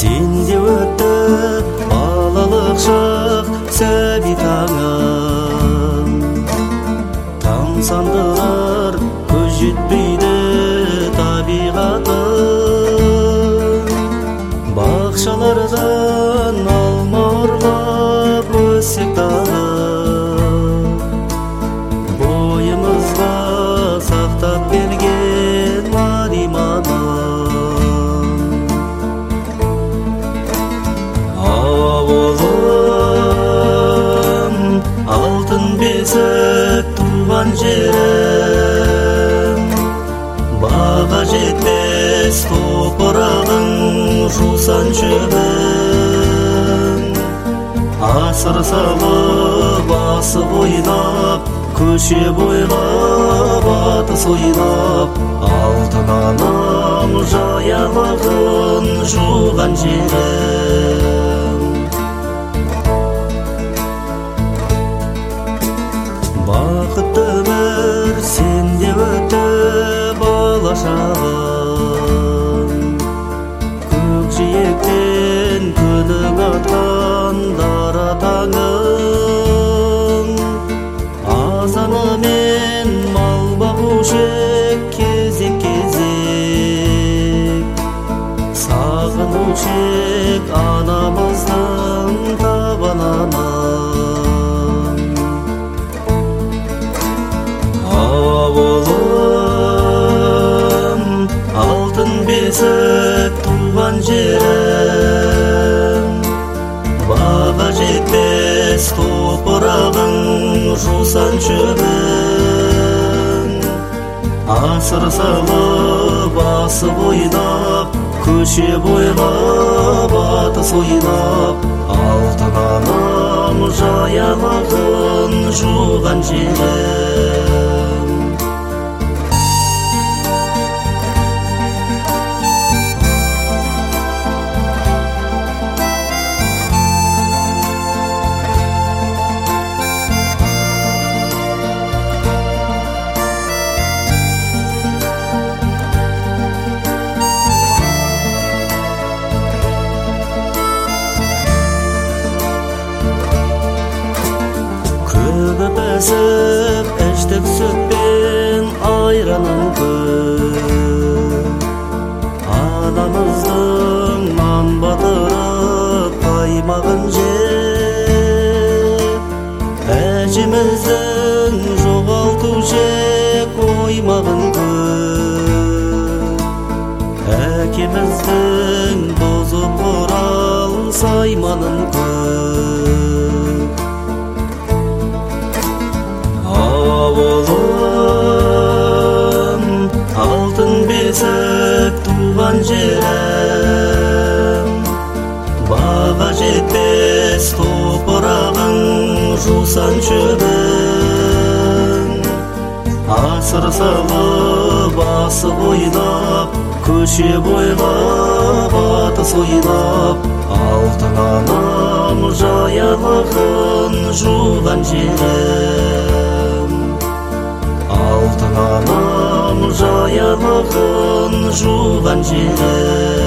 Сенде өтті балалық шақ сәби таңым, тамсандырар көз жетпейді табиғатым. Бақшалардан алма ұрлап өссек дағы, бойымызға сақтап берген нариманым. Ауылым, алтын бесік туған жерім, баға жетпес топырағың жусан шөбің. Асыр салып асып ойнап, көше бойлап атыс ойнап, алтын анам жаялығын жуған жерім. Бақытты өмір сенде өтті бала шағым, көкжиектен күнің атқан дара таңың. Азанымен мал бағушы кезек-кезек, сағынушы анамыздың табанынан. Ауылым, алтын бесік туған жерім, баға жетпес топырағың жусан шөбің. Асыр салып асып ойнап, көше бойлап атыс ойнап, алтын анам жаялығын жуған жерім. Көгіп әсіп әштік сүтпен айранын көп, анамыздың нан батырып қаймағын жеп. Әжеміздің жоғалту жек оймағын көп, әкеміздің бұзып құрал сайманын көп. Ауылым, алтын бесік туған жерім, баға жетпес топырағың жусан шөбің. Асыр салып асып ойнап, көше бойлап атыс ойнап, алтын анам жаялығын жуған жерім. Алтын анам жаялығын жуған жерім.